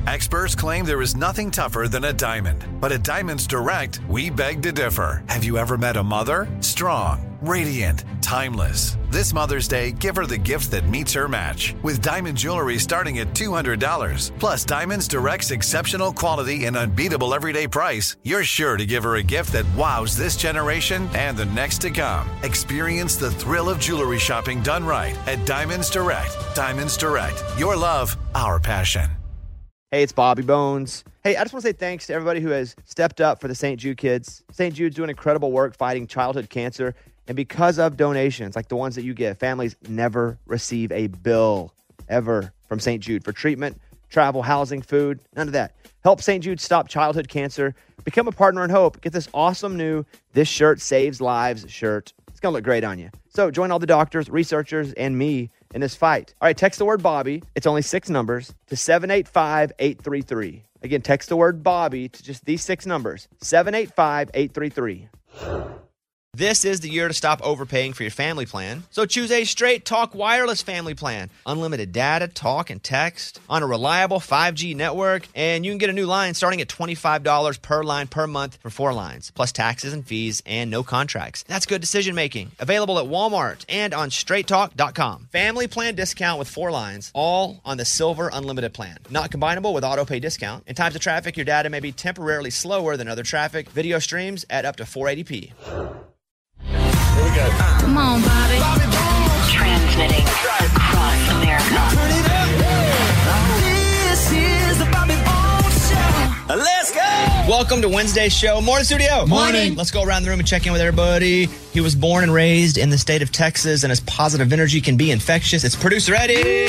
Experts claim there is nothing tougher than a diamond. But at Diamonds Direct, we beg to differ. Have you ever met a mother? Strong, radiant, timeless. This Mother's Day, give her the gift that meets her match. With diamond jewelry starting at $200. Plus Diamonds Direct's exceptional quality and unbeatable everyday price, you're sure to give her a gift that wows this generation and the next to come. Experience the thrill of jewelry shopping done right at Diamonds Direct. Diamonds Direct. Your love, our passion. Hey, it's Bobby Bones. Hey, I just want to say thanks to everybody who has stepped up for the St. Jude kids. St. Jude's doing incredible work fighting childhood cancer. And because of donations like the ones that you give, families never receive a bill ever from St. Jude for treatment, travel, housing, food, none of that. Help St. Jude stop childhood cancer. Become a partner in hope. Get this awesome new This Shirt Saves Lives shirt. It's going to look great on you. So join all the doctors, researchers, and me in this fight. All right, text the word Bobby. It's only 6 numbers to 785-833. Again, text the word Bobby to just these 6 numbers, 785-833. This is the year to stop overpaying for your family plan. So choose a Straight Talk Wireless family plan. Unlimited data, talk, and text on a reliable 5G network. And you can get a new line starting at $25 per line per month for 4 lines, plus taxes and fees and no contracts. That's good decision making. Available at Walmart and on straighttalk.com. Family plan discount with 4 lines, all on the Silver Unlimited plan. Not combinable with auto pay discount. In times of traffic, your data may be temporarily slower than other traffic. Video streams at up to 480p. Here we go. Come on, Bobby. Transmitting across America. This is the Bobby Bones Show. Let's go. Welcome to Wednesday's show. Morning, studio. Morning. Let's go around the room and check in with everybody. He was born and raised in the state of Texas, and his positive energy can be infectious. It's producer Eddie.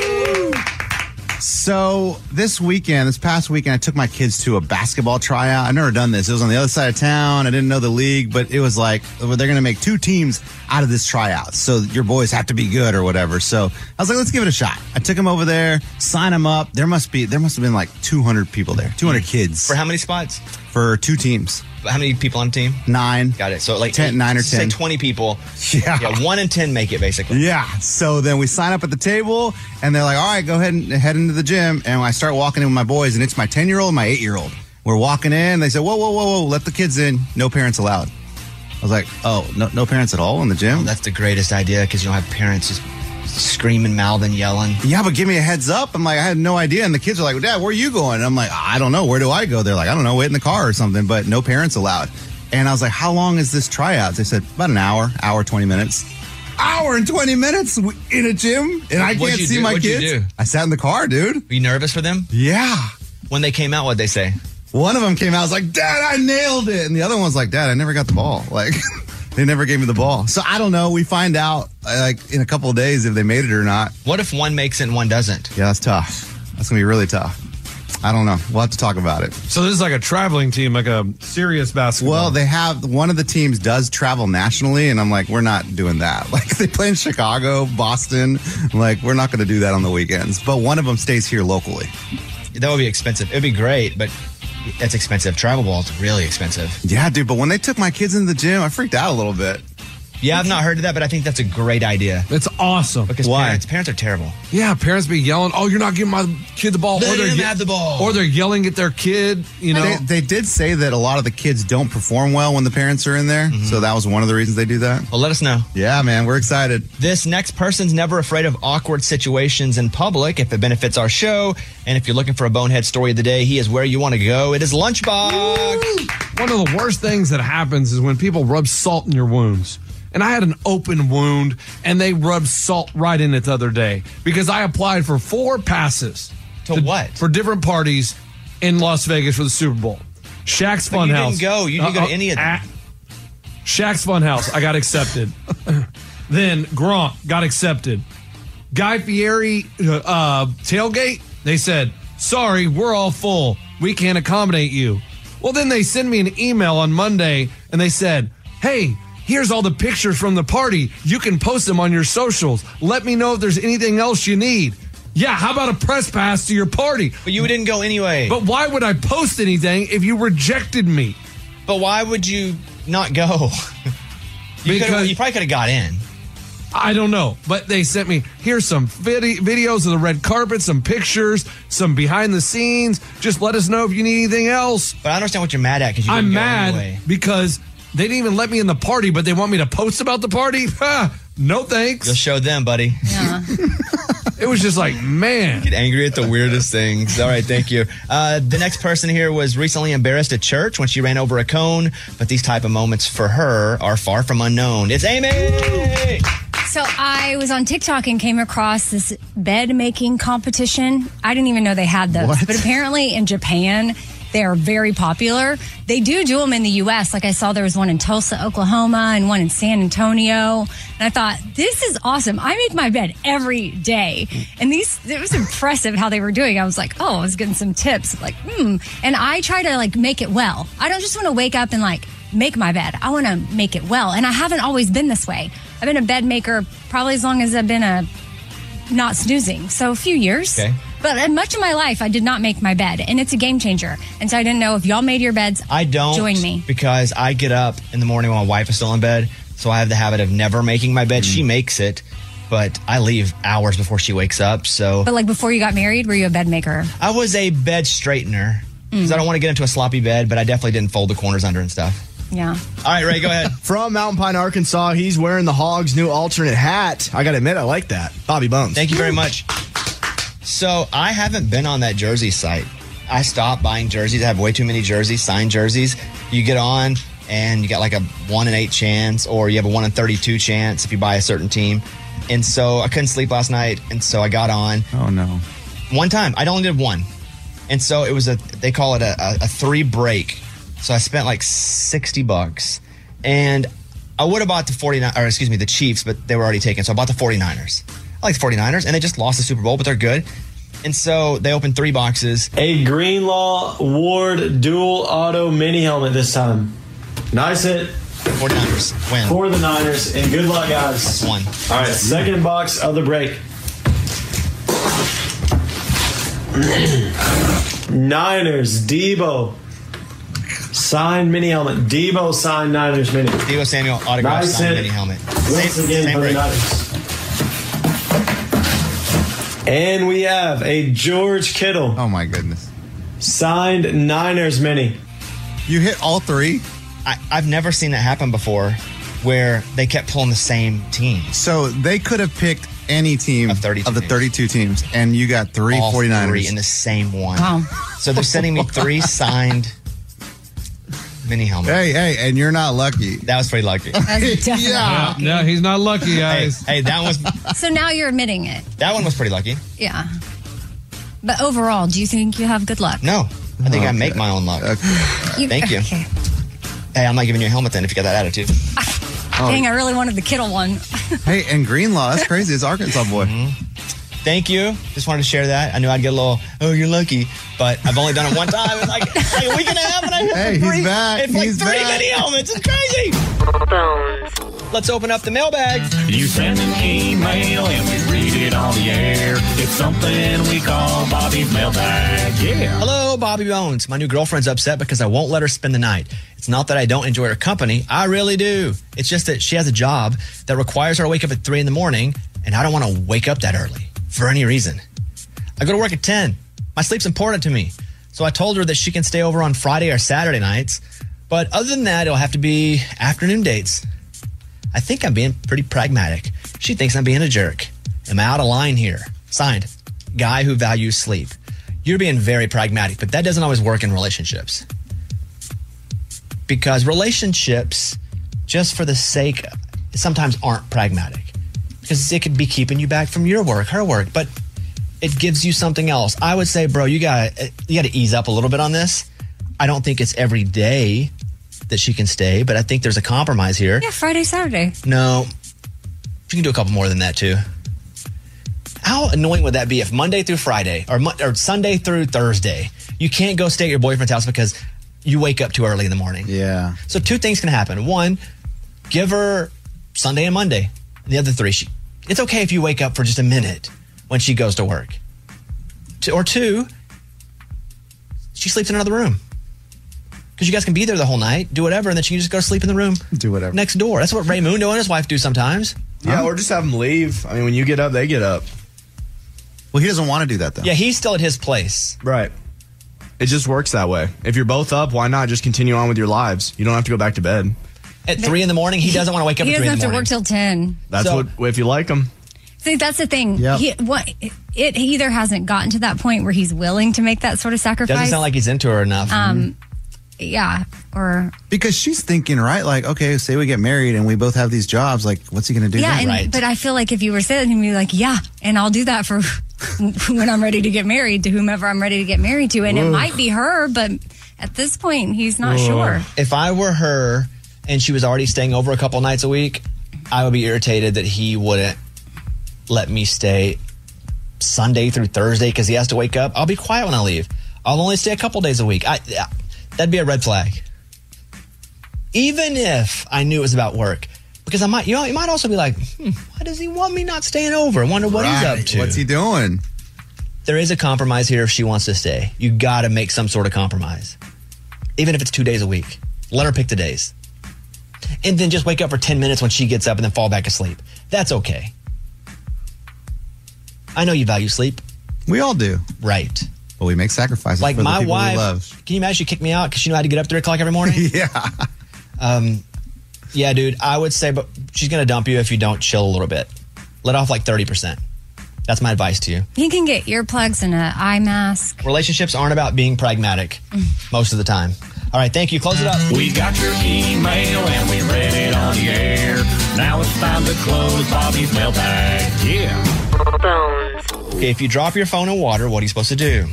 So this past weekend, I took my kids to a basketball tryout. I've never done this. It was on the other side of town. I didn't know the league, but it was like, they're going to make 2 teams out of this tryout. So your boys have to be good or whatever. So I was like, let's give it a shot. I took them over there, sign them up. There must have been like 200 people there, 200 kids. For how many spots? For 2 teams. How many people on the team? 9. Got it. So like 10, 9 or 10. Say 20 people. Yeah. 1 in 10 make it, basically. Yeah. So then we sign up at the table, and they're like, all right, go ahead and head into the gym. And I start walking in with my boys, and it's my 10-year-old and my 8-year-old. We're walking in. They said, whoa, let the kids in. No parents allowed. I was like, oh, no parents at all in the gym? Oh, that's the greatest idea because you don't have parents just screaming, mouthing, yelling. Yeah, but give me a heads up. I'm like, I had no idea. And the kids are like, well, Dad, where are you going? And I'm like, I don't know. Where do I go? They're like, I don't know, wait in the car or something, but no parents allowed. And I was like, how long is this tryout? They said, about an hour, 20 minutes. Hour and 20 minutes in a gym? And I can't see my kids? What'd you do? I sat in the car, dude. Were you nervous for them? Yeah. When they came out, what'd they say? One of them came out, I was like, Dad, I nailed it. And the other one was like, Dad, I never got the ball. Like, they never gave me the ball. So I don't know. We find out like in a couple of days if they made it or not. What if one makes it and one doesn't? Yeah, that's tough. That's going to be really tough. I don't know. We'll have to talk about it. So this is like a traveling team, like a serious basketball. Well, they have, one of the teams does travel nationally, and I'm like, we're not doing that. Like, they play in Chicago, Boston. I'm like, we're not going to do that on the weekends. But one of them stays here locally. That would be expensive. It'd be great, but that's expensive. Travel ball is really expensive. Yeah, dude. But when they took my kids into the gym, I freaked out a little bit. Yeah, I've not heard of that, but I think that's a great idea. It's awesome. Because why? Parents are terrible. Yeah, parents be yelling, oh, you're not giving my kid the ball. Let him have the ball. Or they're yelling at their kid, you know. They did say that a lot of the kids don't perform well when the parents are in there. Mm-hmm. So that was one of the reasons they do that. Well, let us know. Yeah, man, we're excited. This next person's never afraid of awkward situations in public if it benefits our show. And if you're looking for a bonehead story of the day, he is where you want to go. It is Lunchbox. Woo! One of the worst things that happens is when people rub salt in your wounds. And I had an open wound, and they rubbed salt right in it the other day because I applied for 4 passes. To what? For different parties in Las Vegas for the Super Bowl. Shaq's Funhouse. You didn't go. You didn't go to any of them. Shaq's Funhouse, I got accepted. Then Gronk got accepted. Guy Fieri tailgate, they said, sorry, we're all full. We can't accommodate you. Well, then they send me an email on Monday, and they said, hey, here's all the pictures from the party. You can post them on your socials. Let me know if there's anything else you need. Yeah, how about a press pass to your party? But you didn't go anyway. But why would I post anything if you rejected me? But why would you not go? You probably could have got in. I don't know, but they sent me, here's some videos of the red carpet, some pictures, some behind the scenes. Just let us know if you need anything else. But I understand what you're mad at because you didn't I'm go mad anyway. because they didn't even let me in the party, but they want me to post about the party? No thanks. You'll show them, buddy. Yeah. It was just like, man. Get angry at the weirdest things. All right, thank you. The next person here was recently embarrassed at church when she ran over a cone, but these type of moments for her are far from unknown. It's Amy! So I was on TikTok and came across this bed making competition. I didn't even know they had those. What? But apparently in Japan, they are very popular. They do them in the U.S. Like I saw there was one in Tulsa, Oklahoma, and one in San Antonio. And I thought, this is awesome. I make my bed every day. And it was impressive how they were doing. I was like, I was getting some tips. Like, And I try to make it well. I don't just want to wake up and make my bed. I want to make it well. And I haven't always been this way. I've been a bed maker probably as long as I've been not snoozing. So a few years. Okay. But much of my life, I did not make my bed, and it's a game changer. And so I didn't know if y'all made your beds. I don't. Join me. Because I get up in the morning when my wife is still in bed, so I have the habit of never making my bed. She makes it, but I leave hours before she wakes up. So But before you got married, were you a bed maker? I was a bed straightener because I don't want to get into a sloppy bed, but I definitely didn't fold the corners under and stuff. Yeah. All right, Ray, go ahead. From Mountain Pine, Arkansas, he's wearing the Hogs' new alternate hat. I got to admit, I like that. Bobby Bones. Thank you very much. So I haven't been on that jersey site. I stopped buying jerseys. I have way too many jerseys, signed jerseys. You get on and you got a 1 in 8 chance, or you have a 1 in 32 chance if you buy a certain team. And so I couldn't sleep last night, and so I got on. Oh, no. One time. I only did one. And so it was they call it a 3 break. So I spent $60. And I would have bought the Chiefs, but they were already taken. So I bought the 49ers. I like the 49ers, and they just lost the Super Bowl, but they're good. And so they opened 3 boxes. A Greenlaw Ward dual auto mini helmet this time. Nice hit. 49ers win. For the Niners, and good luck, guys. One. All right, second box of the break. Niners, Debo. Signed mini helmet. Debo signed Niners mini. Debo Samuel autograph Nice signed hit. mini helmet. Once again for the break. Niners. And we have a George Kittle. Oh, my goodness. Signed Niners mini. You hit all 3? I've never seen that happen before where they kept pulling the same team. So they could have picked any team Of 32 of the teams. 32 teams, and you got 3 All 49ers. 3 in the same one. Wow. So they're sending me 3 signed mini helmets. Hey, and you're not lucky. That was pretty lucky. That's definitely Yeah. lucky. No, he's not lucky, hey, guys. So now you're admitting it. that one was pretty lucky. Yeah. But overall, do you think you have good luck? No, I think I make my own luck. Thank you. Okay. Hey, I'm not giving you a helmet then if you got that attitude. Dang, I really wanted the Kittle one. Hey, and Greenlaw, that's crazy. It's Arkansas boy. Thank you. Just wanted to share that. I knew I'd get a little, you're lucky. But I've only done it one time. It's like a week and a half and I Hey, he's 3. back. It's like He's 3 back. mini helmets. It's crazy. Let's open up the mailbag. You send an email and we read it on the air. It's something we call Bobby's mailbag. Yeah. Hello, Bobby Bones. My new girlfriend's upset because I won't let her spend the night. It's not that I don't enjoy her company. I really do. It's just that she has a job that requires her to wake up at 3 in the morning, and I don't want to wake up that early for any reason. I go to work at 10. My sleep's important to me. So I told her that she can stay over on Friday or Saturday nights. But other than that, it'll have to be afternoon dates. I think I'm being pretty pragmatic. She thinks I'm being a jerk. Am I out of line here? Signed, guy who values sleep. You're being very pragmatic, but that doesn't always work in relationships. Because relationships, just for the sake, sometimes aren't pragmatic. Because it could be keeping you back from your work, her work, but it gives you something else. I would say, bro, you gotta ease up a little bit on this. I don't think it's every day that she can stay, but I think there's a compromise here. Yeah, Friday, Saturday. No, she can do a couple more than that too. How annoying would that be if Monday through Friday or Sunday through Thursday, you can't go stay at your boyfriend's house because you wake up too early in the morning? Yeah. So 2 things can happen. 1, give her Sunday and Monday. And the other 3, it's okay if you wake up for just a minute when she goes to work. Or 2, she sleeps in another room. Because you guys can be there the whole night, do whatever, and then she can just go sleep in the room Do whatever. next door. That's what Ray Mundo and his wife do sometimes. Yeah, or just have them leave. I mean, when you get up, they get up. Well, he doesn't want to do that, though. Yeah, he's still at his place. Right. It just works that way. If you're both up, why not just continue on with your lives? You don't have to go back to bed. At 3 in the morning, he doesn't want to wake up He at 3 doesn't in the have to morning. work till 10. That's what if you like them. See, that's the thing. Yep. It either hasn't gotten to that point where he's willing to make that sort of sacrifice. Doesn't sound like he's into her enough. Yeah, or Because she's thinking, right? Like, okay, say we get married and we both have these jobs. Like, what's he going to do? yeah. then? And, But I feel like if you were saying, he'd be like, yeah, and I'll do that for when I'm ready to get married to whomever I'm ready to get married to, and it might be her, but at this point, he's not sure. If I were her and she was already staying over a couple nights a week, I would be irritated that he wouldn't let me stay Sunday through Thursday because he has to wake up. I'll be quiet when I leave. I'll only stay a couple days a week. That'd be a red flag. Even if I knew it was about work. Because I might, you might also be like, why does he want me not staying over? I wonder what he's up to. What's he doing? There is a compromise here if she wants to stay. You got to make some sort of compromise. Even if it's 2 days a week. Let her pick the days. And then just wake up for 10 minutes when she gets up and then fall back asleep. That's okay. I know you value sleep. We all do. Right. But we make sacrifices Like for the my people we wife, love. can you imagine she kicked me out because she knew I had to get up 3 o'clock every morning? Yeah. Yeah, dude, I would say, but she's going to dump you if you don't chill a little bit. Let off like 30%. That's my advice to you. He can get earplugs and an eye mask. Relationships aren't about being pragmatic most of the time. All right, thank you. Close it up. We got your email and we read it on the air. Now it's time to close Bobby's mailbag. Yeah. Okay, if you drop your phone in water, what are you supposed to do?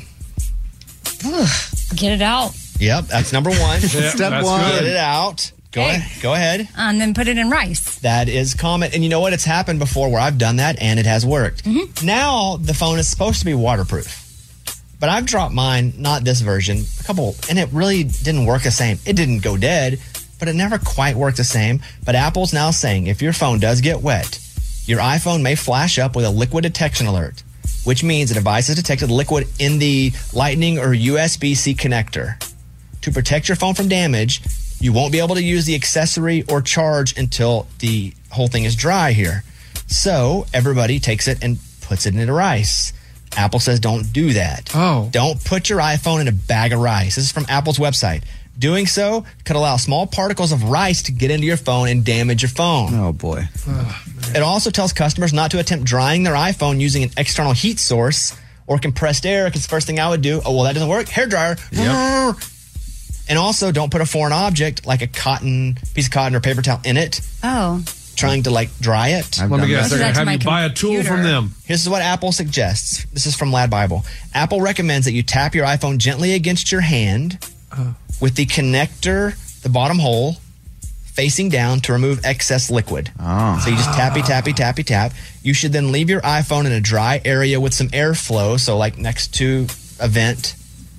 Get it out. Yep, that's number one. Step one. Get it out. Go ahead. And then put it in rice. That is common. And you know what? It's happened before where I've done that and it has worked. Now the phone is supposed to be waterproof. But I've dropped mine, not this version, a couple, and it really didn't work the same. It didn't go dead, but it never quite worked the same. But Apple's now saying if your phone does get wet, your iPhone may flash up with a liquid detection alert, which means the device has detected liquid in the Lightning or USB-C connector. To protect your phone from damage, you won't be able to use the accessory or charge until the whole thing is dry here. So everybody takes it and puts it into rice. Apple says don't do that. Oh. Don't put your iPhone in a bag of rice. This is from Apple's website. Doing so could allow small particles of rice to get into your phone and damage your phone. Oh, boy. It also tells customers not to attempt drying their iPhone using an external heat source or compressed air, because the first thing I would do, oh, well, that doesn't work. Hairdryer. Yep. And also don't put a foreign object like a piece of cotton or paper towel in it, Oh. trying to like dry it. I've Let me done guess. that. They're going that to to have you my buy a tool computer. from them. Here's what Apple suggests. This is from Lad Bible. Apple recommends that you tap your iPhone gently against your hand with the connector, the bottom hole, facing down to remove excess liquid. Oh. So you just tappy, tappy, tappy, tap. You should then leave your iPhone in a dry area with some airflow, so like next to a vent,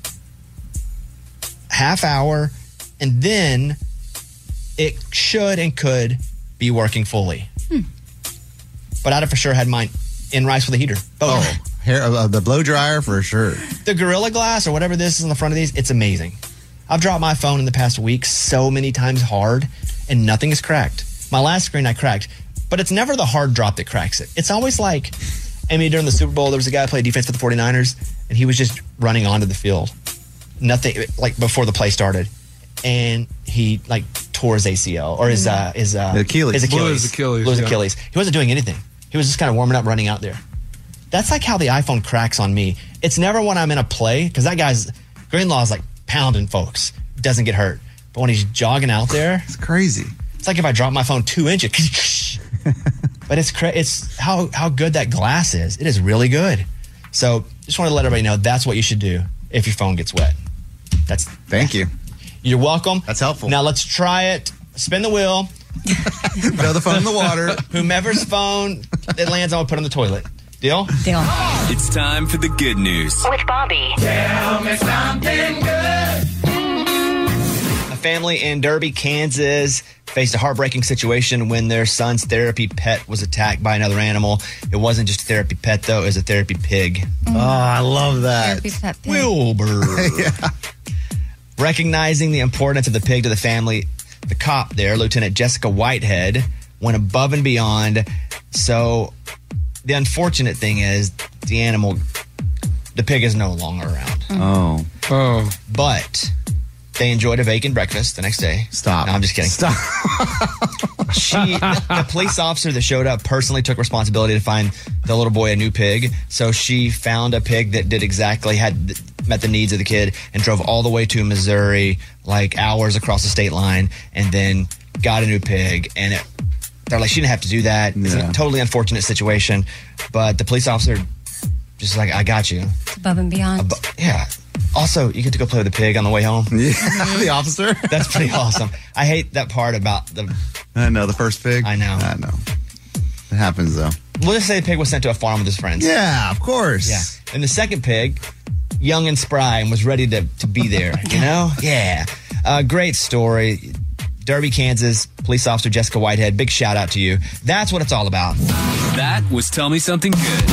half hour, and then it should and could be working fully. But I'd have for sure had mine in rice with a heater. Oh, the blow dryer for sure. The Gorilla Glass or whatever this is on the front of these, it's amazing. I've dropped my phone in the past week so many times hard, and nothing is cracked. My last screen I cracked, but it's never the hard drop that cracks it. It's always like, I mean, during the Super Bowl, there was a guy who played defense for the 49ers, and he was just running onto the field. Nothing, like before the play started. And he like tore his ACL or his Achilles. Blew his yeah. Achilles. He wasn't doing anything. He was just kind of warming up, running out there. That's like how the iPhone cracks on me. It's never when I'm in a play, because that guy's, Greenlaw is like pounding folks. Doesn't get hurt. But when he's jogging out there, It's crazy. it's like if I drop my phone 2 inches. But it's how good that glass is. It is really good. So just wanted to let everybody know that's what you should do if your phone gets wet. Thank you. You're welcome. That's helpful. Now let's try it. Spin the wheel. Throw the phone in the water. Whomever's phone it lands on, will put in the toilet. Deal? Deal. It's time for the good news. With Bobby. Tell me something good. A family in Derby, Kansas faced a heartbreaking situation when their son's therapy pet was attacked by another animal. It wasn't just a therapy pet, though. It was a therapy pig. Oh, I love that. Therapy pet pig. Wilbur. Recognizing the importance of the pig to the family, the cop there, Lieutenant Jessica Whitehead, went above and beyond, So the unfortunate thing is the pig is no longer around. Oh. But they enjoyed a bacon breakfast the next day. Stop. No, I'm just kidding. Stop. The police officer that showed up personally took responsibility to find the little boy a new pig. So she found a pig that met the needs of the kid and drove all the way to Missouri, like hours across the state line, and then got a new pig. And they're like, she didn't have to do that. It's a totally unfortunate situation. But the police officer just like, I got you. It's above and beyond. Yeah. Also, you get to go play with the pig on the way home. Yeah, the officer. That's pretty awesome. I hate that part about I know, the first pig. I know. It happens, though. We'll just say the pig was sent to a farm with his friends. Yeah, of course. Yeah. And the second pig, young and spry, and was ready to be there, you know? Yeah. Great story. Derby, Kansas, police officer Jessica Whitehead, big shout out to you. That's what it's all about. That was Tell Me Something Good.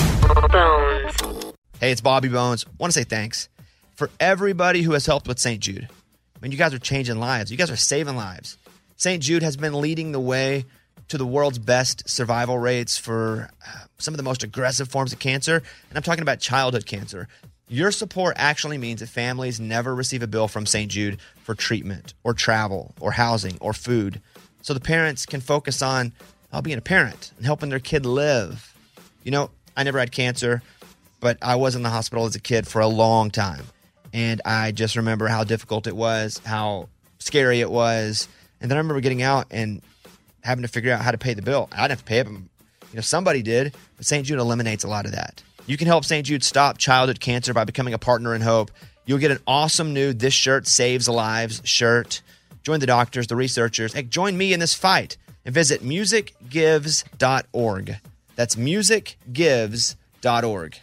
Hey, it's Bobby Bones. Want to say thanks for everybody who has helped with St. Jude. I mean, you guys are changing lives. You guys are saving lives. St. Jude has been leading the way to the world's best survival rates for some of the most aggressive forms of cancer, and I'm talking about childhood cancer. Your support actually means that families never receive a bill from St. Jude for treatment or travel or housing or food, so the parents can focus on being a parent and helping their kid live. You know, I never had cancer, but I was in the hospital as a kid for a long time, and I just remember how difficult it was, how scary it was, and then I remember getting out and having to figure out how to pay the bill. I didn't have to pay it, but somebody did, but St. Jude eliminates a lot of that. You can help St. Jude stop childhood cancer by becoming a partner in hope. You'll get an awesome new This Shirt Saves Lives shirt. Join the doctors, the researchers. Hey, join me in this fight and visit musicgives.org. That's musicgives.org.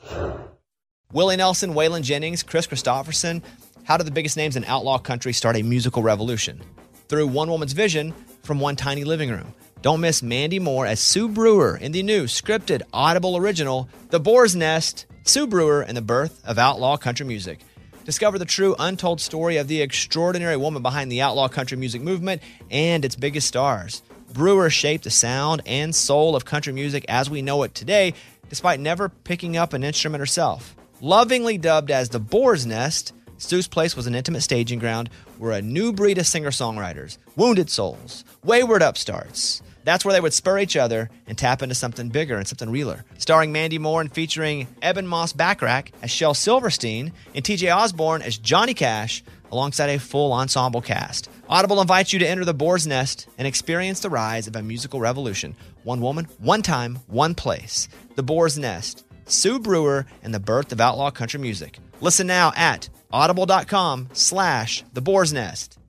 Willie Nelson, Waylon Jennings, Chris Christopherson. How did the biggest names in outlaw country start a musical revolution? Through one woman's vision from one tiny living room. Don't miss Mandy Moore as Sue Brewer in the new scripted Audible original, The Boar's Nest, Sue Brewer and the Birth of Outlaw Country Music. Discover the true untold story of the extraordinary woman behind the outlaw country music movement and its biggest stars. Brewer shaped the sound and soul of country music as we know it today, despite never picking up an instrument herself. Lovingly dubbed as The Boar's Nest, Sue's place was an intimate staging ground where a new breed of singer-songwriters, wounded souls, wayward upstarts, that's where they would spur each other and tap into something bigger and something realer. Starring Mandy Moore and featuring Eben Moss Backrack as Shel Silverstein and TJ Osborne as Johnny Cash, alongside a full ensemble cast. Audible invites you to enter the Boar's Nest and experience the rise of a musical revolution. One woman, one time, one place. The Boar's Nest, Sue Brewer, and the birth of outlaw country music. Listen now at audible.com/The Boar's Nest.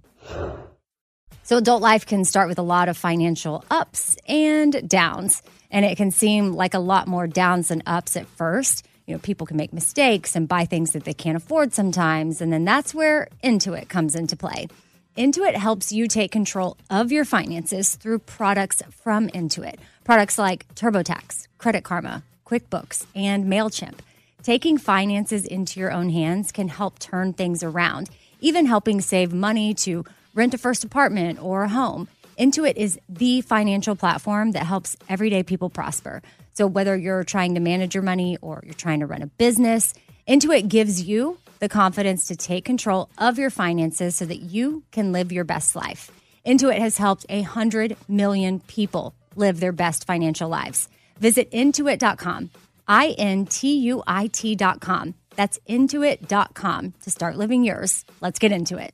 So adult life can start with a lot of financial ups and downs, and it can seem like a lot more downs than ups at first. You know, people can make mistakes and buy things that they can't afford sometimes, and then that's where Intuit comes into play. Intuit helps you take control of your finances through products from Intuit. Products like TurboTax, Credit Karma, QuickBooks, and MailChimp. Taking finances into your own hands can help turn things around, even helping save money to rent a first apartment or a home. Intuit is the financial platform that helps everyday people prosper. So whether you're trying to manage your money or you're trying to run a business, Intuit gives you the confidence to take control of your finances so that you can live your best life. Intuit has helped 100 million people live their best financial lives. Visit Intuit.com, Intuit.com. That's Intuit.com to start living yours. Let's get into it.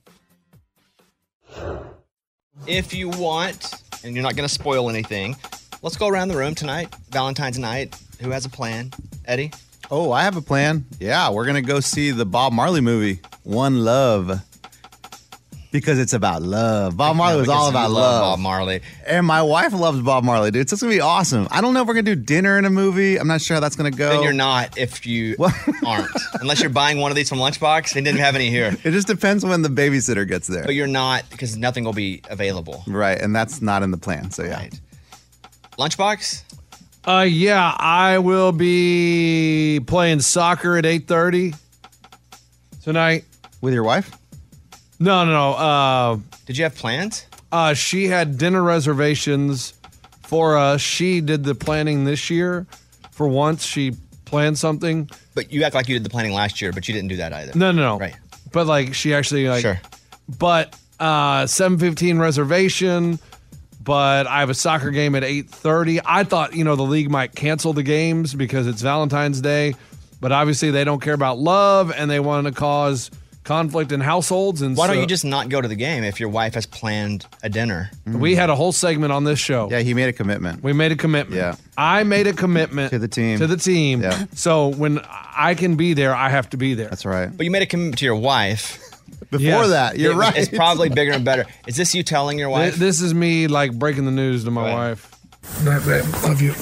If you want, and you're not going to spoil anything, let's go around the room tonight, Valentine's night. Who has a plan? Eddie? Oh, I have a plan. Yeah, we're going to go see the Bob Marley movie, One Love. Because it's about love. Bob Marley was all about love. Bob Marley. And my wife loves Bob Marley, dude. So it's going to be awesome. I don't know if we're going to do dinner in a movie. I'm not sure how that's going to go. Then you're not if you aren't. Unless you're buying one of these from Lunchbox. They didn't have any here. It just depends when the babysitter gets there. But you're not because nothing will be available. Right, and that's not in the plan, so yeah. Right. Lunchbox? Yeah, I will be playing soccer at 8:30 tonight. With your wife? No. Did you have plans? She had dinner reservations for us. She did the planning this year. For once, she planned something. But you act like you did the planning last year, but you didn't do that either. No. Right. But like she actually like. Sure. But 7:15 reservation. But I have a soccer game at 8:30. I thought the league might cancel the games because it's Valentine's Day, but obviously they don't care about love and they want to cause conflict in households. And why don't you just not go to the game if your wife has planned a dinner? We had a whole segment on this show. Yeah, he made a commitment. We made a commitment. Yeah. I made a commitment to the team. Yeah. So when I can be there, I have to be there. That's right. But you made a commitment to your wife. Before that, you're right. It's probably bigger and better. Is this you telling your wife? This is me like breaking the news to my wife. Night, babe. Love you.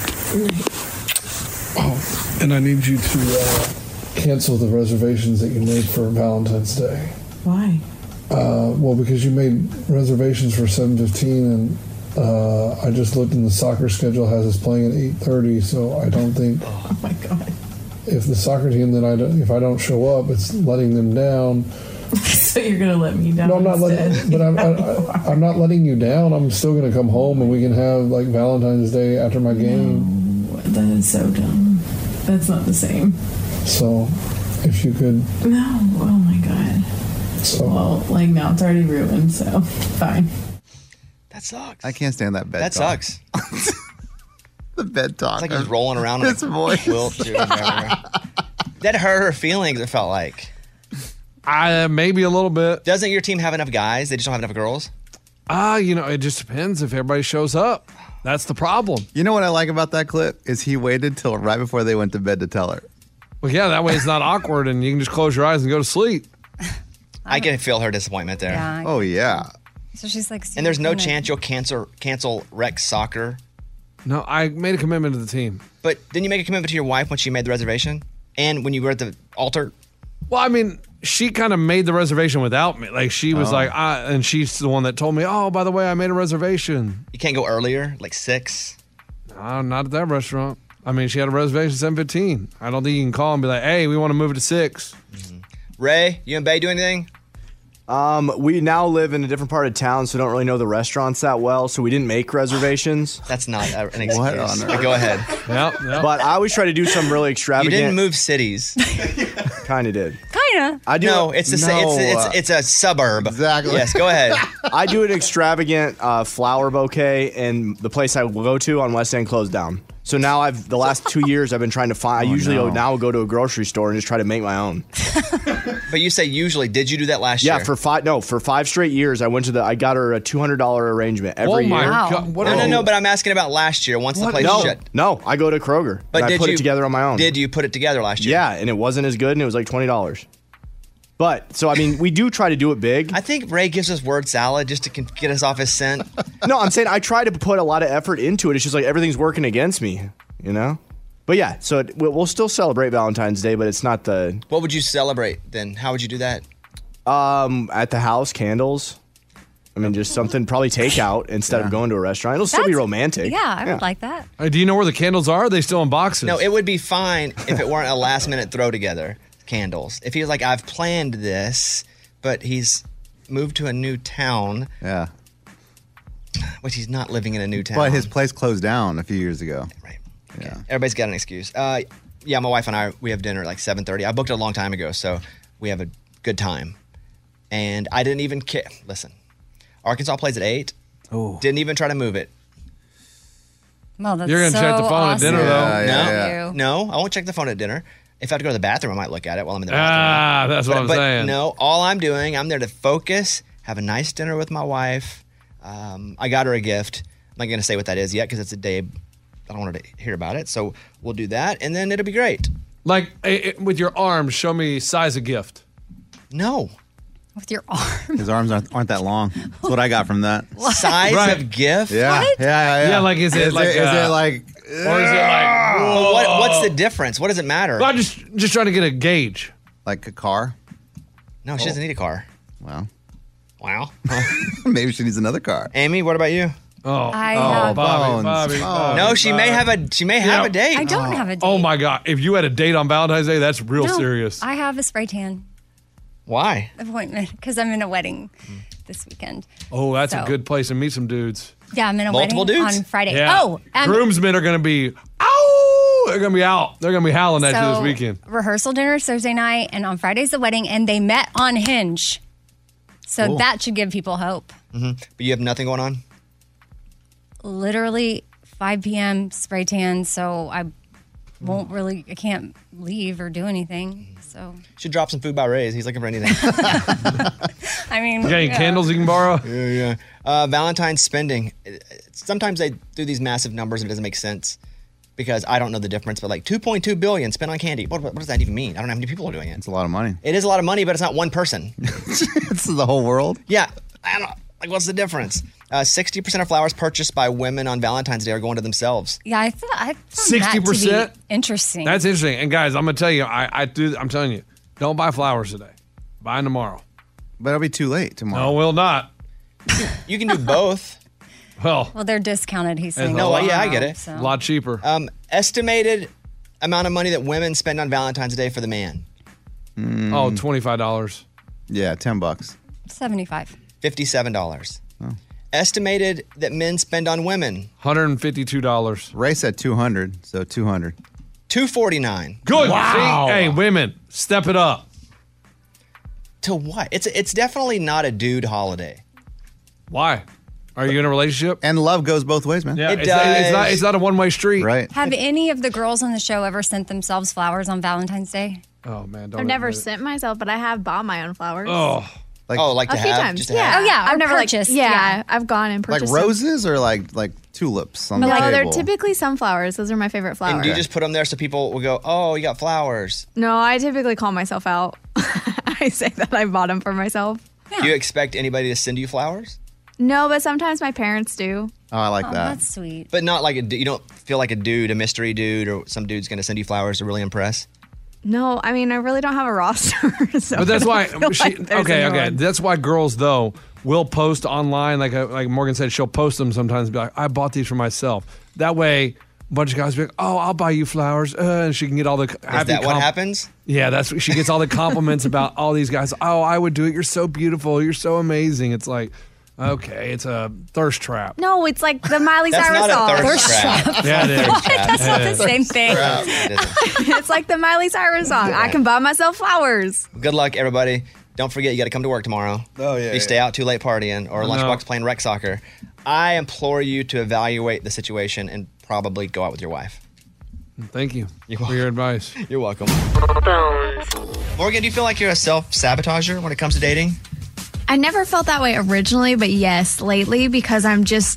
Oh, and I need you to cancel the reservations that you made for Valentine's Day. Why? Well, because you made reservations for 7:15, and I just looked, and the soccer schedule has us playing at 8:30. So I don't think. Oh my god! If the soccer team if I don't show up, it's letting them down. So you're gonna let me down? No, I'm not instead. letting. But I'm not letting you down. I'm still gonna come home, and we can have like Valentine's Day after my game. No, that is so dumb. That's not the same. So, if you could. No. Oh my god. So. Well, no, it's already ruined. So fine. That sucks. I can't stand that bed That talk. sucks. The bed talk. It's like he's rolling around His on a voice. quilt. That hurt her feelings, it felt like. Maybe a little bit. Doesn't your team have enough guys? They just don't have enough girls? It just depends if everybody shows up. That's the problem. You know what I like about that clip is he waited till right before they went to bed to tell her. Well, yeah, that way it's not awkward and you can just close your eyes and go to sleep. I can feel her disappointment there. Yeah, Oh, yeah. So she's like, And there's no chance you'll cancel Rex soccer. No, I made a commitment to the team. But didn't you make a commitment to your wife when she made the reservation? And when you were at the altar? Well, I mean, she kind of made the reservation without me. Like she was and she's the one that told me, oh, by the way, I made a reservation. You can't go earlier, like 6? No, not at that restaurant. I mean, she had a reservation 7:15. I don't think you can call and be like, hey, we want to move it to 6. Mm-hmm. Ray, you and Bay do anything? We now live in a different part of town, so don't really know the restaurants that well, so we didn't make reservations. That's not an excuse. What on earth? But go ahead. Yep. But I always try to do something really extravagant. You didn't move cities. Kind of did. Kinda. I do. No, it's a suburb. Exactly. Yes, go ahead. I do an extravagant flower bouquet, and the place I will go to on West End closed down. So now the last 2 years I've been trying to find. I usually now go to a grocery store and just try to make my own. But you say usually. Did you do that last year? Yeah, for 5 straight years I went to I got her a $200 arrangement every year. God. No, but I'm asking about last year once the place shut. No, I go to Kroger. But and I did put you it together on my own. Did you put it together last year? Yeah, and it wasn't as good, and it was like $20. But, so, I mean, we do try to do it big. I think Ray gives us word salad just to get us off his scent. No, I'm saying I try to put a lot of effort into it. It's just like everything's working against me, you know? But yeah, so we'll still celebrate Valentine's Day, but it's not the... What would you celebrate then? How would you do that? At the house, candles. I mean, just something, probably takeout instead of going to a restaurant. It'll still be romantic. Yeah, I would like that. Do you know where the candles are? Are they still in boxes? No, it would be fine if it weren't a last minute throw together. Candles. If he was like, I've planned this, but he's moved to a new town. Yeah. Which he's not living in a new town. But his place closed down a few years ago. Right. Yeah. Everybody's got an excuse. Yeah, my wife and I, we have dinner at like 7:30. I booked it a long time ago, so we have a good time. And I didn't even care. Listen, Arkansas plays at 8. Oh. Didn't even try to move it. Well, that's You're going to check the phone at dinner, No, though. no, I won't check the phone at dinner. If I have to go to the bathroom, I might look at it while I'm in the bathroom. That's what I'm saying. No, all I'm doing, I'm there to focus, have a nice dinner with my wife. I got her a gift. I'm not going to say what that is yet because it's a day I don't want her to hear about it. So we'll do that, and then it'll be great. Like, with your arms, show me size of gift. No. With your arm? His arms aren't that long. That's what I got from that. Size of gift? Yeah. What? Yeah, like, is it like... Is it like... Or is it like... Well, what's the difference? What does it matter? Well, I'm just trying to get a gauge. Like a car? No, she doesn't need a car. Well. Wow. Maybe she needs another car. Amy, what about you? Oh, have Bobby. No, she may have a have a date. I don't have a date. Oh my God! If you had a date on Valentine's Day, that's real No, serious. I have a spray tan. Why? appointment because I'm in a wedding this weekend. Oh, that's a So- good place to meet some dudes. Yeah, I'm in a Multiple wedding dudes? on Friday. Yeah. Oh, groomsmen are going to be, ow! They're going to be out. They're going to be howling at you this weekend. Rehearsal dinner Thursday night, and on Friday's the wedding, and they met on Hinge. So Cool. that should give people hope. Mm-hmm. But you have nothing going on? Literally 5 p.m. spray tan, so I can't leave or do anything. So Should drop some food by Ray's. He's looking for anything. I mean, You got any candles you can borrow? Yeah. Valentine's spending. Sometimes they do these massive numbers and it doesn't make sense because I don't know the difference. But like $2.2 billion spent on candy. What does that even mean? I don't know how many people are doing it. It's a lot of money. It is a lot of money, but it's not one person. It's the whole world. Yeah. I don't. Like, what's the difference? 60% of flowers purchased by women on Valentine's Day are going to themselves. yeah, I found that to be 60%? interesting. That's interesting. And guys, I'm going to tell you, I'm telling you, don't buy flowers today. Buy them tomorrow. But it'll be too late tomorrow. No, will not. You can do both. Well, they're discounted. He's saying. No, yeah, I get it. So. a lot cheaper. Estimated amount of money that women spend on Valentine's Day for the man. Oh, $25. Yeah, $10. 75. $57. Estimated that men spend on women. $152. Ray said 200, so 200. $249. Good. Wow. See? Hey, women, step it up. To what? It's definitely not a dude holiday. Why? Are you in a relationship? And love goes both ways, man. Yeah, It it's does. not a one-way street. Right. Have any of the girls on the show ever sent themselves flowers on Valentine's Day? Oh, man. Don't I've never admit it. sent myself, but I have bought my own flowers. Oh. Like, like a to few have? times. Just to Yeah. have? Oh, yeah. I've or never purchased. Yeah, I've gone and like purchased them. roses or like tulips on No, the table? they're typically sunflowers. Those are my favorite flowers. And do you just put them there so people will go, oh, you got flowers? No, I typically call myself out. I say that I bought them for myself. Do you expect anybody to send you flowers? No, but sometimes my parents do. Oh, I like Oh, that. that's sweet. But not like you don't feel like a dude, a mystery dude, or some dude's going to send you flowers to really impress? No, I mean, I really don't have a roster. So But that's I why don't feel like there's anyone. That's why girls though will post online, like Morgan said, she'll post them sometimes and be like, I bought these for myself. That way a bunch of guys will be like, oh, I'll buy you flowers, and she can get all the happy. Is that what happens? Yeah, that's she gets all the compliments about all these guys. Oh, I would do it. You're so beautiful. You're so amazing. It's like, okay, it's a thirst trap. No, it's like the Miley That's Cyrus not a song. thirst trap. Yeah, it is. That's not the same thing. It's like the Miley Cyrus song. I can buy myself flowers. Good luck, everybody. Don't forget, you got to come to work tomorrow. Oh, yeah, If you stay out too late partying or lunchbox playing rec soccer, I implore you to evaluate the situation and probably go out with your wife. Thank you for your advice. You're welcome. Morgan, do you feel like you're a self-sabotager when it comes to dating? I never felt that way originally, but yes, lately, because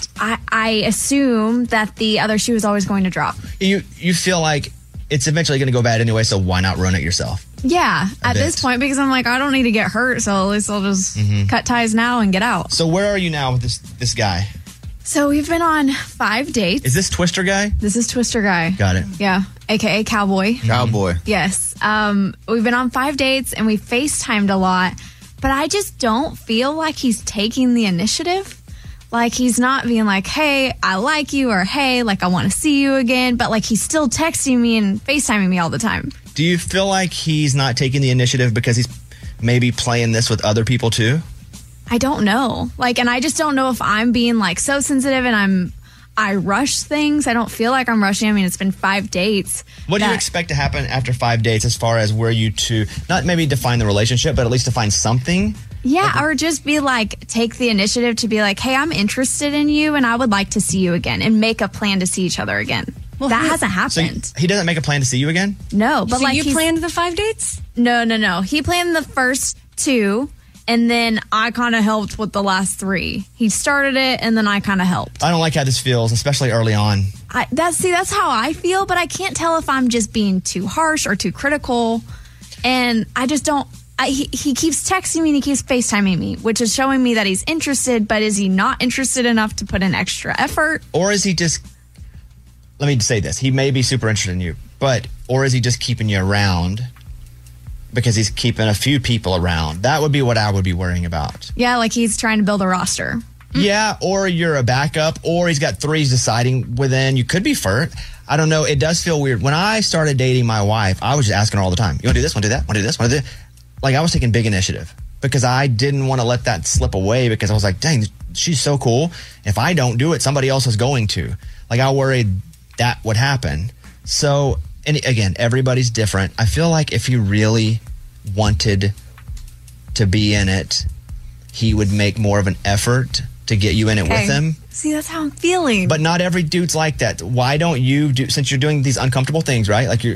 I assume that the other shoe is always going to drop. You feel like it's eventually going to go bad anyway, so why not ruin it yourself? Yeah, at bit. this point, because I'm like, I don't need to get hurt, so at least I'll just cut ties now and get out. So where are you now with this guy? So we've been on 5 dates. Is this Twister guy? This is Twister Guy. Got it. Yeah, aka Cowboy. Cowboy. Yes. We've been on 5 dates and we FaceTimed a lot, but I just don't feel like he's taking the initiative. Like he's not being like, hey, I like you, or hey, like I want to see you again, but like he's still texting me and FaceTiming me all the time. Do you feel like he's not taking the initiative because he's maybe playing this with other people too? I don't know. Like, and I just don't know if I'm being like so sensitive and I rush things. I don't feel like I'm rushing. I mean, it's been 5 dates. What do you expect to happen after 5 dates as far as where you two, not maybe define the relationship, but at least define something? Yeah, or just be like, take the initiative to be like, hey, I'm interested in you and I would like to see you again, and make a plan to see each other again. Well, that hasn't happened. So he doesn't make a plan to see you again? No, but So like you planned the 5 dates? No. He planned the first 2, and then I kind of helped with the last 3. He started it, and then I kind of helped. I don't like how this feels, especially early on. That's how I feel, but I can't tell if I'm just being too harsh or too critical, and I just don't. He keeps texting me and he keeps FaceTiming me, which is showing me that he's interested, but is he not interested enough to put in extra effort? Or is he just, let me say this, he may be super interested in you, or is he just keeping you around because he's keeping a few people around? That would be what I would be worrying about. Yeah, like he's trying to build a roster. Yeah, or you're a backup, or he's got 3s deciding within. You could be first. I don't know. It does feel weird. When I started dating my wife, I was just asking her all the time, you want to do this, want to do that, want to do this, want to do that? like I was taking big initiative because I didn't want to let that slip away because I was like, dang, she's so cool. If I don't do it, somebody else is going to. Like I worried that would happen. So, and again, everybody's different. I feel like if he really wanted to be in it, he would make more of an effort to get you in it with him. See, that's how I'm feeling. But not every dude's like that. Why don't you do, since you're doing these uncomfortable things, right? Like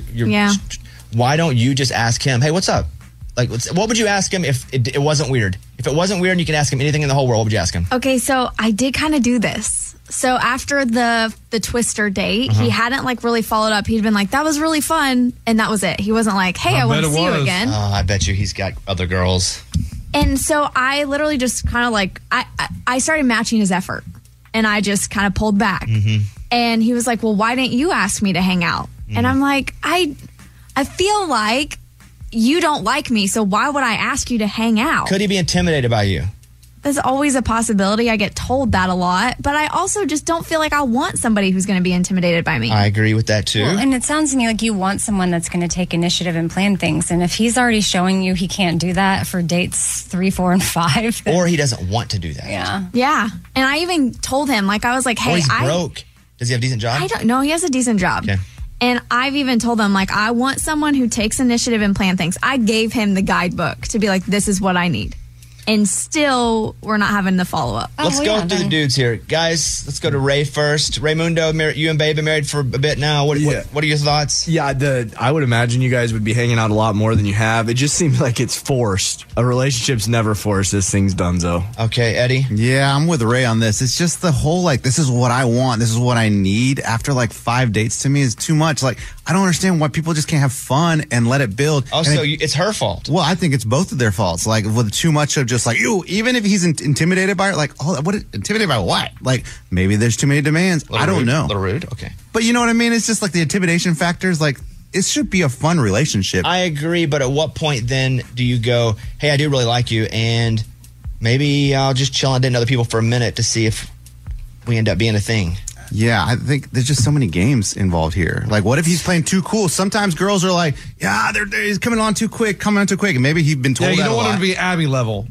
why don't you just ask him, hey, what's up? Like, what would you ask him if it wasn't weird? If it wasn't weird and you could ask him anything in the whole world, what would you ask him? Okay, so I did kind of do this. So after the Twister date, he hadn't like really followed up. He'd been like, that was really fun. And that was it. He wasn't like, hey, I want to see you again. Oh, I bet you he's got other girls. And so I literally just kind of like, I started matching his effort. And I just kind of pulled back. And he was like, well, why didn't you ask me to hang out? And I'm like, I feel like you don't like me, so why would I ask you to hang out? Could he be intimidated by you? There's always a possibility. I get told that a lot, but I also just don't feel like I want somebody who's going to be intimidated by me. I agree with that too. Well, and it sounds to me like you want someone that's going to take initiative and plan things. And if he's already showing you he can't do that for dates 3, 4, and 5, or he doesn't want to do that. Yeah. And I even told him, like, I was like, hey, or he's broke. Does he have a decent job? I don't know. He has a decent job. Okay. And I've even told him, like, I want someone who takes initiative and plan things. I gave him the guidebook to be like, this is what I need. And still, we're not having the follow-up. Let's go through the dudes here. Guys, let's go to Ray first. Raymundo, you and Babe been married for a bit now. What are your thoughts? Yeah, I would imagine you guys would be hanging out a lot more than you have. It just seems like it's forced. A relationship's never forced. This thing's donezo. Okay, Eddie? Yeah, I'm with Ray on this. It's just the whole, like, this is what I want. This is what I need. After, like, 5 dates to me is too much. Like, I don't understand why people just can't have fun and let it build. Oh, so it's her fault. Well, I think it's both of their faults. Like, with too much of just like, ew, even if he's intimidated by it, like, oh, intimidated by what? Like, maybe there's too many demands. I don't know. A little rude, okay. But you know what I mean? It's just like the intimidation factors. Like, it should be a fun relationship. I agree, but at what point then do you go, hey, I do really like you, and maybe I'll just chill and date other people for a minute to see if we end up being a thing? Yeah, I think there's just so many games involved here. Like, what if he's playing too cool? Sometimes girls are like, yeah, he's coming on too quick, and maybe he's been told that you don't a want lot. him to be Abby level.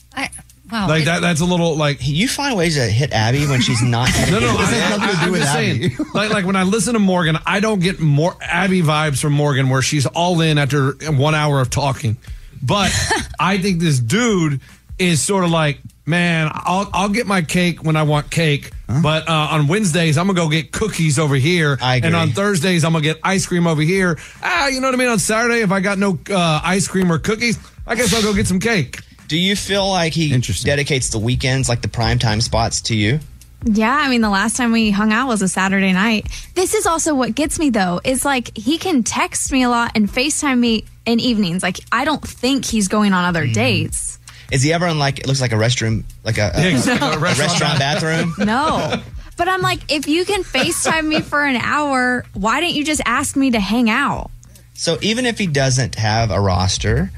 Wow. Like that's a little like you find ways to hit Abby when she's not. No, I'm just saying. Like when I listen to Morgan, I don't get more Abby vibes from Morgan where she's all in after 1 hour of talking. But I think this dude is sort of like, man, I'll get my cake when I want cake, but on Wednesdays I'm gonna go get cookies over here, and on Thursdays I'm gonna get ice cream over here. You know what I mean? On Saturday, if I got no ice cream or cookies, I guess I'll go get some cake. Do you feel like he dedicates the weekends, like the prime time spots, to you? Yeah, I mean, the last time we hung out was a Saturday night. This is also what gets me, though, is like he can text me a lot and FaceTime me in evenings. Like, I don't think he's going on other dates. Is he ever in, like, it looks like a restroom, like a restaurant bathroom? No. But I'm like, if you can FaceTime me for an hour, why didn't you just ask me to hang out? So even if he doesn't have a roster,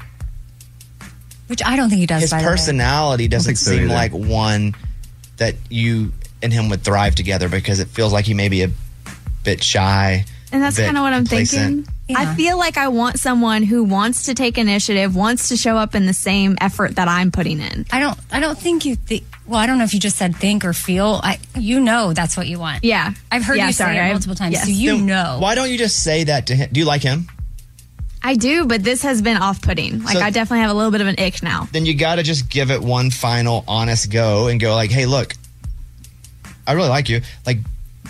which I don't think he does. His personality doesn't seem like one that you and him would thrive together because it feels like he may be a bit shy. And that's kind of what I'm thinking. Yeah. I feel like I want someone who wants to take initiative, wants to show up in the same effort that I'm putting in. I don't think you think. Well, I don't know if you just said think or feel. You know that's what you want. Yeah, I've heard you say it multiple times, so you know. Why don't you just say that to him? Do you like him? I do, but this has been off-putting. Like, I definitely have a little bit of an ick now. Then you got to just give it one final honest go and go like, hey, look, I really like you. Like,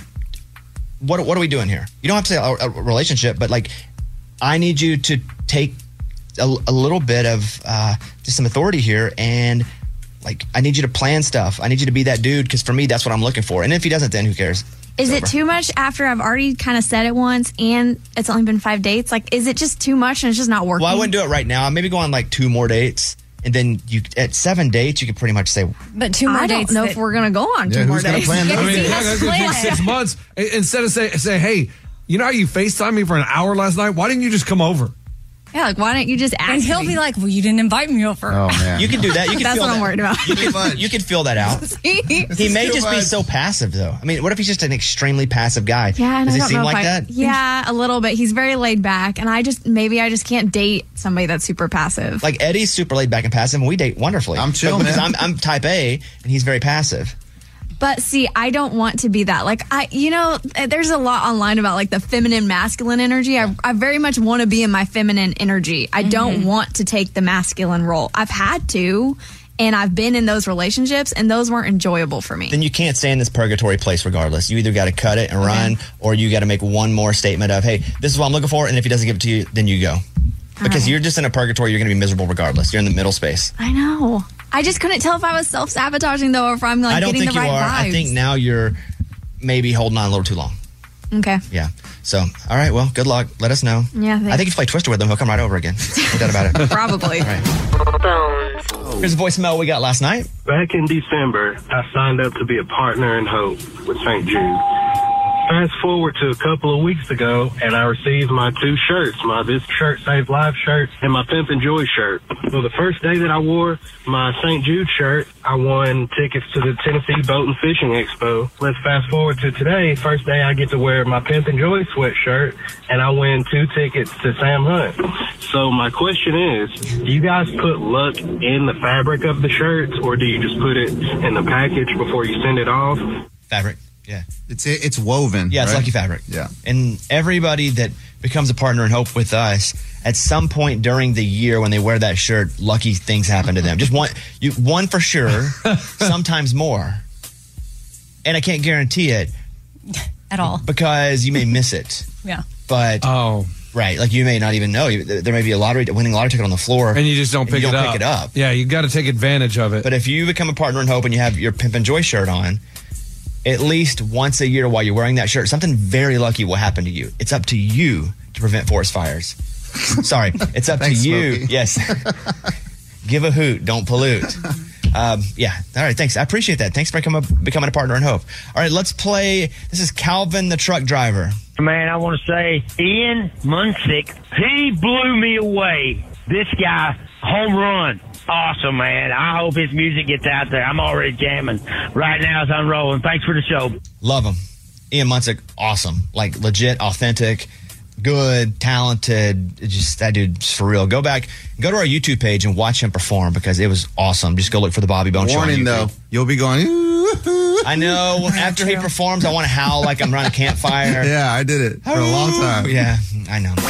what are we doing here? You don't have to say a relationship, but like, I need you to take a little bit of just some authority here, and like, I need you to plan stuff. I need you to be that dude, because for me, that's what I'm looking for. And if he doesn't, then who cares? Is it too much after I've already kind of said it once and it's only been 5 dates? Like, is it just too much and it's just not working? Well, I wouldn't do it right now. I'd maybe go on like 2 more dates. And then at 7 dates, you could pretty much say. But 2 more dates. I don't know if we're going to go on 2 more dates. I mean, that's going to take 6 months. Instead of say, hey, you know how you FaceTime me for an hour last night? Why didn't you just come over? Yeah, like why don't you just ask? And he'll be like, "Well, you didn't invite me over." Oh man, You can do that. You can That's feel what I'm that. worried about. You can feel that out. He may just be so passive, though. I mean, what if he's just an extremely passive guy? Yeah, and Does I he don't seem know like if that? Yeah, a little bit. He's very laid back, and I just can't date somebody that's super passive. Like Eddie's super laid back and passive, and we date wonderfully. I'm chill, because man. I'm type A, and he's very passive. But see, I don't want to be that. Like there's a lot online about like the feminine masculine energy. I very much want to be in my feminine energy. I don't want to take the masculine role. I've had to, and I've been in those relationships, and those weren't enjoyable for me. Then you can't stay in this purgatory place regardless. You either got to cut it and run, or you got to make one more statement of, hey, this is what I'm looking for, and if he doesn't give it to you, then you go. Because you're just in a purgatory, you're going to be miserable regardless. You're in the middle space. I know. I just couldn't tell if I was self-sabotaging, though, or if I'm like I don't getting think the you right are. vibes. I think now you're maybe holding on a little too long. Okay. Yeah. So, all right, well, good luck. Let us know. Yeah, thanks. I think if you play Twister with him, he'll come right over again. No doubt about it. Probably. All right. Here's a voicemail we got last night. Back in December, I signed up to be a partner in hope with St. Jude. Fast forward to a couple of weeks ago, and I received my 2 shirts, my This Shirt Save Lives shirt and my Pimp and Joy shirt. Well, the first day that I wore my St. Jude shirt, I won tickets to the Tennessee Boat and Fishing Expo. Let's fast forward to today. First day I get to wear my Pimp and Joy sweatshirt, and I win 2 tickets to Sam Hunt. So my question is, do you guys put luck in the fabric of the shirts, or do you just put it in the package before you send it off? Fabric. Yeah. It's woven. Yeah, it's right? lucky fabric. Yeah. And everybody that becomes a partner in hope with us, at some point during the year when they wear that shirt, lucky things happen to them. Just one for sure, sometimes more. And I can't guarantee it. At all. Because you may miss it. Yeah. But right, like you may not even know. There may be a winning lottery ticket on the floor. And you just don't pick it up. pick it up. Yeah, you got to take advantage of it. But if you become a partner in hope and you have your Pimp and Joy shirt on, at least once a year while you're wearing that shirt, something very lucky will happen to you. It's up to you to prevent forest fires. Sorry, it's up to you. Smokey. Yes. Give a hoot, don't pollute. Yeah. All right, thanks. I appreciate that. Thanks for becoming a partner in hope. All right, let's play. This is Calvin the truck driver. Man, I want to say Ian Munsick, he blew me away. This guy, home run. Awesome, man. I hope his music gets out there. I'm already jamming right now as I'm rolling. Thanks for the show. Love him. Ian Munsick, awesome. Like legit, authentic, good, talented. Just that dude, just for real. Go to our YouTube page and watch him perform because it was awesome. Just go look for the Bobby Bones Show on Warning, YouTube. though, you'll be going, ooh. I know. After he performs, I want to howl like I'm around a campfire. Yeah, I did it for a long time. Yeah, I know.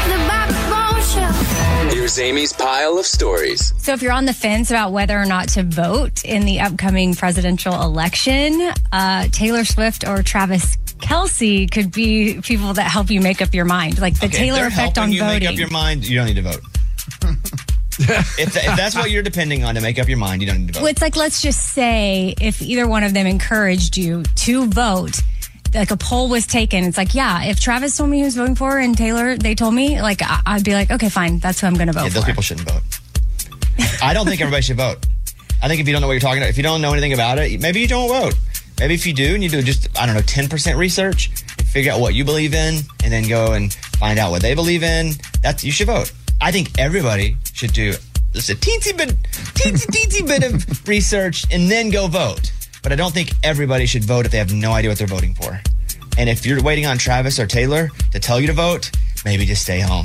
Here's Amy's pile of stories. So if you're on the fence about whether or not to vote in the upcoming presidential election, Taylor Swift or Travis Kelce could be people that help you make up your mind. Like the Taylor effect on you voting. Make up your mind, you don't need to vote. if that's what you're depending on to make up your mind, you don't need to vote. Well, it's like, let's just say if either one of them encouraged you to vote, like a poll was taken. It's like, yeah, if Travis told me he was voting for and Taylor, they told me, like, I'd be like, okay, fine, that's who I'm going to vote for. Those people shouldn't vote. I don't think everybody should vote. I think if you don't know what you're talking about, if you don't know anything about it, maybe you don't vote. Maybe if you do and you do just, 10% research, figure out what you believe in, and then go and find out what they believe in, you should vote. I think everybody should do just a teensy bit of research and then go vote. But I don't think everybody should vote if they have no idea what they're voting for. And if you're waiting on Travis or Taylor to tell you to vote, maybe just stay home.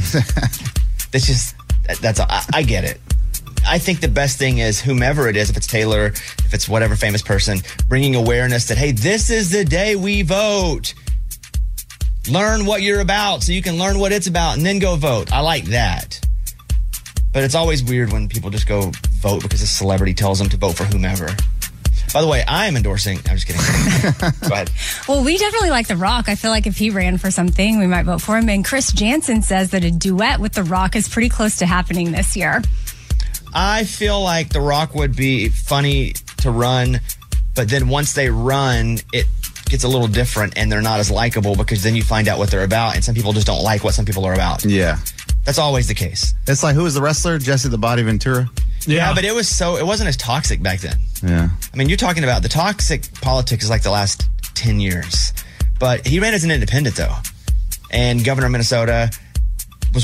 I get it. I think the best thing is whomever it is, if it's Taylor, if it's whatever famous person, bringing awareness that, hey, this is the day we vote. Learn what you're about so you can learn what it's about and then go vote. I like that. But it's always weird when people just go vote because a celebrity tells them to vote for whomever. By the way, I am endorsing. I'm just kidding. Go ahead. Well, we definitely like The Rock. I feel like if he ran for something, we might vote for him. And Chris Jansen says that a duet with The Rock is pretty close to happening this year. I feel like The Rock would be funny to run, but then once they run, it gets a little different and they're not as likable because then you find out what they're about and some people just don't like what some people are about. Yeah. That's always the case. It's like, who was the wrestler? Jesse the Body Ventura? Yeah, but it wasn't as toxic back then. Yeah. I mean, you're talking about the toxic politics is like the last 10 years. But he ran as an independent, though. And governor of Minnesota was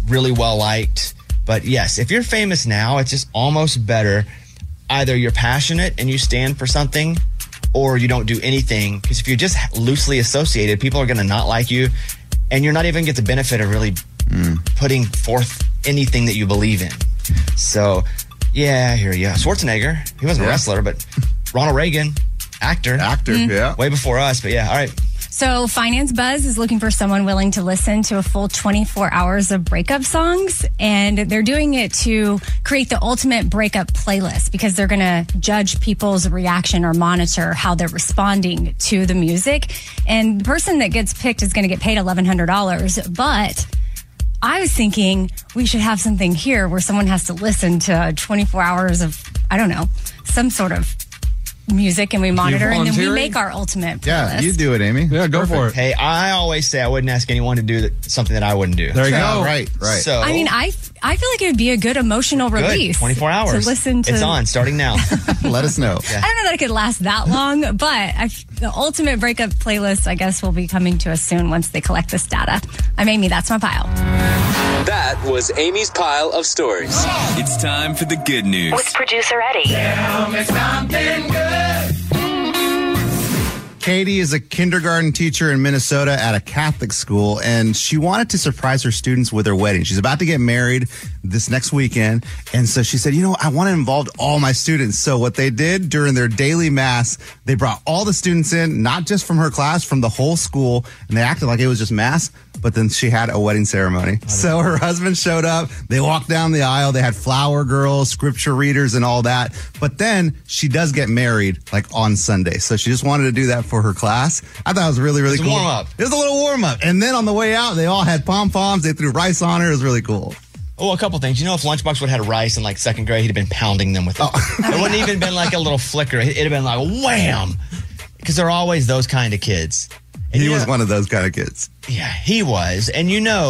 really well liked. But yes, if you're famous now, it's just almost better. Either you're passionate and you stand for something, or you don't do anything. Because if you're just loosely associated, people are going to not like you, and you're not even going to get the benefit of really putting forth anything that you believe in. So, yeah, I hear you. Schwarzenegger, he wasn't a wrestler, but Ronald Reagan, actor. Yeah. Way before us, but yeah, all right. So Finance Buzz is looking for someone willing to listen to a full 24 hours of breakup songs. And they're doing it to create the ultimate breakup playlist because they're going to judge people's reaction or monitor how they're responding to the music. And the person that gets picked is going to get paid $1,100. But I was thinking we should have something here where someone has to listen to 24 hours of, I don't know, some sort of music, and we monitor, and then we make our ultimate playlist. Yeah, you do it, Amy. Yeah, go for it. Hey, I always say I wouldn't ask anyone to do something that I wouldn't do. There you go. Right. So, I mean, I feel like it would be a good emotional release. 24 hours. To listen to. It's on, starting now. Let us know. I don't know that it could last that long, but the ultimate breakup playlist, I guess, will be coming to us soon once they collect this data. I'm Amy. That's my pile. That was Amy's pile of stories. It's time for the good news. With producer Eddie. Tell me something good. Katie is a kindergarten teacher in Minnesota at a Catholic school, and she wanted to surprise her students with her wedding. She's about to get married this next weekend, and so she said, I want to involve all my students. So what they did during their daily mass, they brought all the students in, not just from her class, from the whole school, and they acted like it was just mass. But then she had a wedding ceremony. So her husband showed up. They walked down the aisle. They had flower girls, scripture readers, and all that. But then she does get married on Sunday. So she just wanted to do that for her class. I thought it was really, really cool. Warm up. It was a little warm up. And then on the way out, they all had pom-poms. They threw rice on her. It was really cool. Oh, a couple things. If Lunchbox would have had rice in second grade, he'd have been pounding them with it. It wouldn't even been like a little flicker. It'd have been like wham. Because they're always those kind of kids. And he was one of those kind of kids. Yeah, he was. And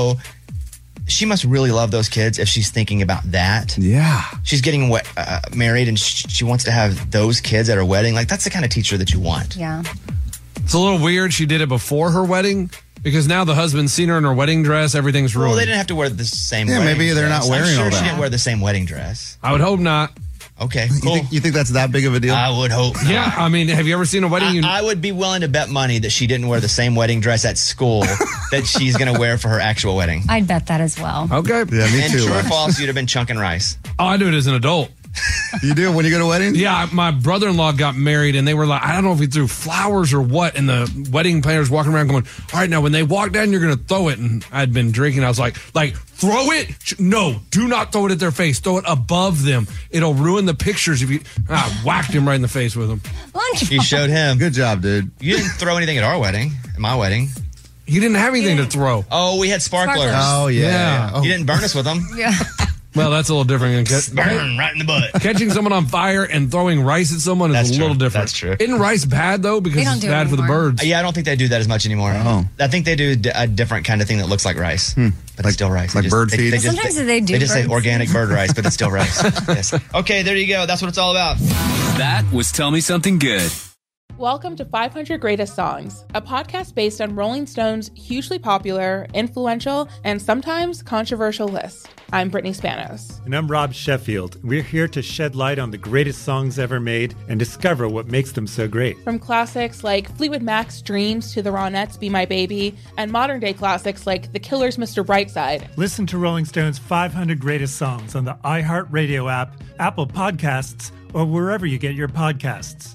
she must really love those kids if she's thinking about that. Yeah. She's getting married and she wants to have those kids at her wedding. That's the kind of teacher that you want. Yeah. It's a little weird she did it before her wedding because now the husband's seen her in her wedding dress. Everything's ruined. Well, they didn't have to wear the same wedding maybe they're dress. not wearing I'm sure all that. she didn't wear the same wedding dress. I would hope not. Okay, cool. You think that's that big of a deal? I would hope not. Yeah, I mean, have you ever seen a wedding? I would be willing to bet money that she didn't wear the same wedding dress at school that she's going to wear for her actual wedding. I'd bet that as well. Okay. Yeah, me and too. true or false, you'd have been chunking rice. Oh, I do it as an adult. You do when you go to weddings? Yeah, my brother-in-law got married, and they were like, I don't know if he threw flowers or what, and the wedding planners walking around going, all right, now when they walk down, you're going to throw it. And I'd been drinking. I was like, throw it? No, do not throw it at their face. Throw it above them. It'll ruin the pictures if you... I whacked him right in the face with them. You showed him. Good job, dude. You didn't throw anything at our wedding, at my wedding. He didn't have anything to throw. Oh, we had sparklers. Oh, yeah. Oh. You didn't burn us with them. Yeah. Well, that's a little different. Burn right in the butt. Catching someone on fire and throwing rice at someone is a little different. That's true. Isn't rice bad, though, because it's bad for the birds? Yeah, I don't think they do that as much anymore. Oh. I think they do a different kind of thing that looks like rice, but it's still rice. Like bird feed? Sometimes they do They just say birds. organic bird rice, but it's still rice. Yes. Okay, there you go. That's what it's all about. That was Tell Me Something Good. Welcome to 500 Greatest Songs, a podcast based on Rolling Stone's hugely popular, influential, and sometimes controversial list. I'm Brittany Spanos. And I'm Rob Sheffield. We're here to shed light on the greatest songs ever made and discover what makes them so great. From classics like Fleetwood Mac's Dreams to the Ronettes' Be My Baby, and modern-day classics like The Killers' Mr. Brightside. Listen to Rolling Stone's 500 Greatest Songs on the iHeartRadio app, Apple Podcasts, or wherever you get your podcasts.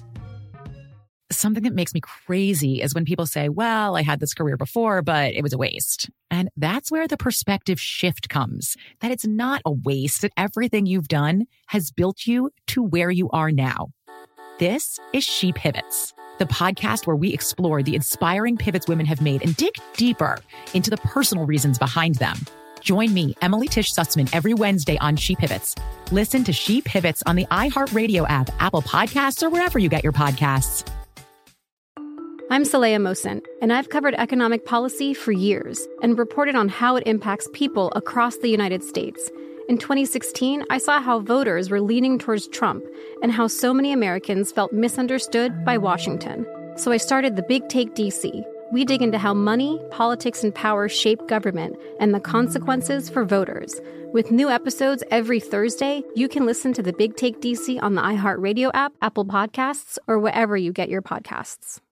Something that makes me crazy is when people say, well, I had this career before, but it was a waste. And that's where the perspective shift comes, that it's not a waste, that everything you've done has built you to where you are now. This is She Pivots, the podcast where we explore the inspiring pivots women have made and dig deeper into the personal reasons behind them. Join me, Emily Tish Sussman, every Wednesday on She Pivots. Listen to She Pivots on the iHeartRadio app, Apple Podcasts, or wherever you get your podcasts. I'm Saleha Mohsen, and I've covered economic policy for years and reported on how it impacts people across the United States. In 2016, I saw how voters were leaning towards Trump and how so many Americans felt misunderstood by Washington. So I started the Big Take DC, we dig into how money, politics, and power shape government and the consequences for voters. With new episodes every Thursday, you can listen to The Big Take DC on the iHeartRadio app, Apple Podcasts, or wherever you get your podcasts.